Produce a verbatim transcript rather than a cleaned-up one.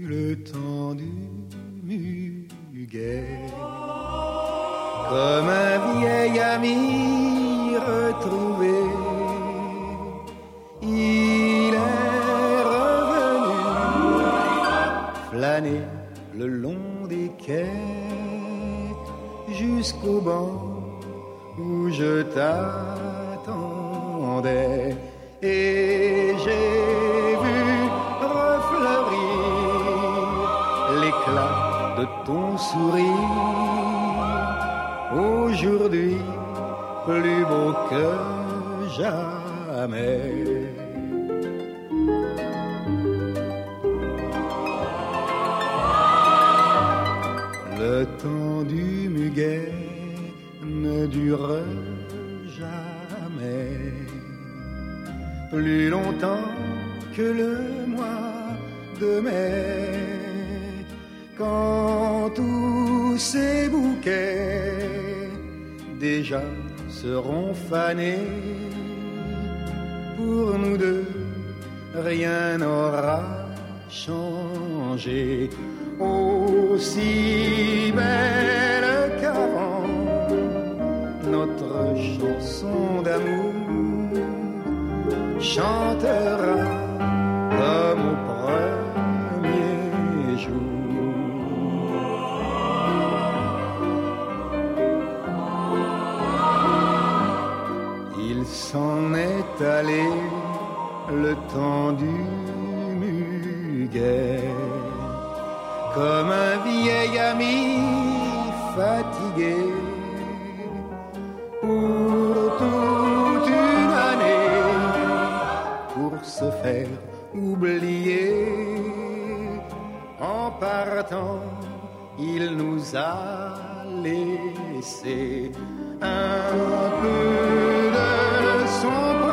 le temps du muguet. Comme un vieil ami retrouvé, il est revenu flâner le long des quais jusqu'au banc où je t'attendais. Et j'ai vu refleurir l'éclat de ton sourire, aujourd'hui plus beau que jamais. Le temps du muguet ne dure jamais plus longtemps que le mois de mai, quand tous ces bouquets déjà seront fanés. Pour nous deux, rien n'aura changé. Aussi belle qu'avant, notre chanson d'amour chantera comme au premier jour. Il s'en est allé le temps du muguet, comme un vieil ami fatigué pour toute une année, pour se faire oublier. En partant, il nous a laissé un peu de son